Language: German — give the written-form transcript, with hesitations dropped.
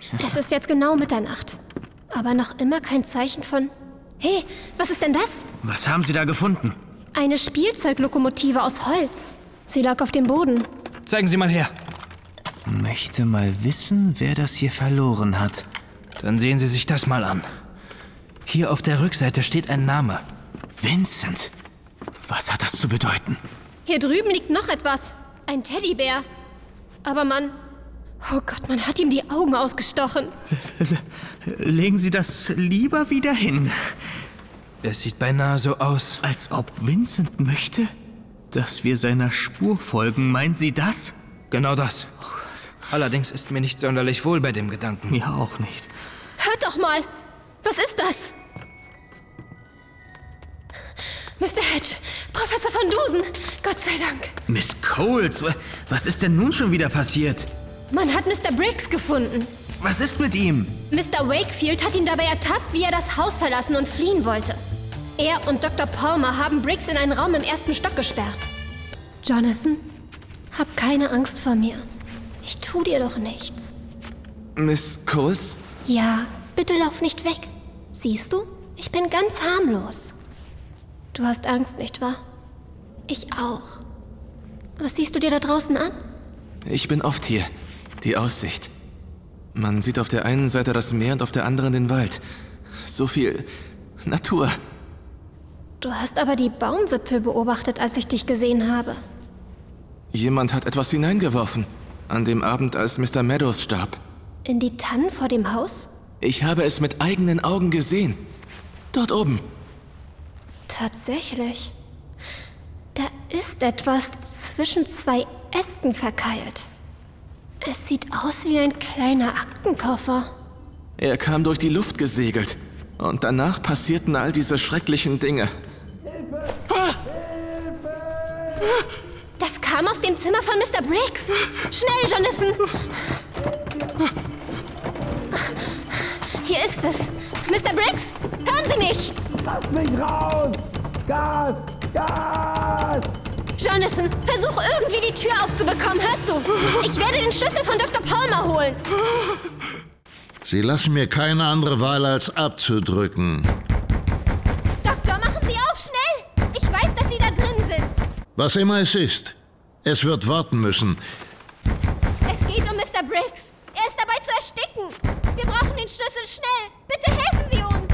Es ist jetzt genau Mitternacht. Aber noch immer kein Zeichen von... Hey, was ist denn das? Was haben Sie da gefunden? Eine Spielzeuglokomotive aus Holz. Sie lag auf dem Boden. Zeigen Sie mal her. Möchte mal wissen, wer das hier verloren hat. Dann sehen Sie sich das mal an. Hier auf der Rückseite steht ein Name. Vincent. Was hat das zu bedeuten? Hier drüben liegt noch etwas. Ein Teddybär. Aber oh Gott, man hat ihm die Augen ausgestochen. Legen Sie das lieber wieder hin. Es sieht beinahe so aus. Als ob Vincent möchte, dass wir seiner Spur folgen. Meinen Sie das? Genau das. Allerdings ist mir nicht sonderlich wohl bei dem Gedanken. Mir auch nicht. Hört doch mal. Was ist das? Mr. Hedge, Professor von Dusen. Gott sei Dank. Miss Coles, was ist denn nun schon wieder passiert? Man hat Mr. Briggs gefunden. Was ist mit ihm? Mr. Wakefield hat ihn dabei ertappt, wie er das Haus verlassen und fliehen wollte. Er und Dr. Palmer haben Briggs in einen Raum im 1. Stock gesperrt. Jonathan, hab keine Angst vor mir. Ich tu dir doch nichts. Miss Coles? Ja, bitte lauf nicht weg. Siehst du, ich bin ganz harmlos. Du hast Angst, nicht wahr? Ich auch. Was siehst du dir da draußen an? Ich bin oft hier. Die Aussicht. Man sieht auf der einen Seite das Meer und auf der anderen den Wald. So viel Natur. Du hast aber die Baumwipfel beobachtet, als ich dich gesehen habe. Jemand hat etwas hineingeworfen. An dem Abend, als Mr. Meadows starb. In die Tannen vor dem Haus? Ich habe es mit eigenen Augen gesehen. Dort oben. Tatsächlich. Da ist etwas zwischen zwei Ästen verkeilt. Es sieht aus wie ein kleiner Aktenkoffer. Er kam durch die Luft gesegelt. Und danach passierten all diese schrecklichen Dinge. Hilfe! Ah! Hilfe! Das kam aus dem Zimmer von Mr. Briggs. Schnell, Jonathan! Hier ist es. Mr. Briggs, hören Sie mich! Lasst mich raus! Gas! Gas! Jonathan, versuch irgendwie die Tür aufzubekommen, hörst du? Ich werde den Schlüssel von Dr. Palmer holen. Sie lassen mir keine andere Wahl, als abzudrücken. Doktor, machen Sie auf, schnell! Ich weiß, dass Sie da drin sind. Was immer es ist, es wird warten müssen. Es geht um Mr. Briggs. Er ist dabei zu ersticken. Wir brauchen den Schlüssel schnell. Bitte helfen Sie uns.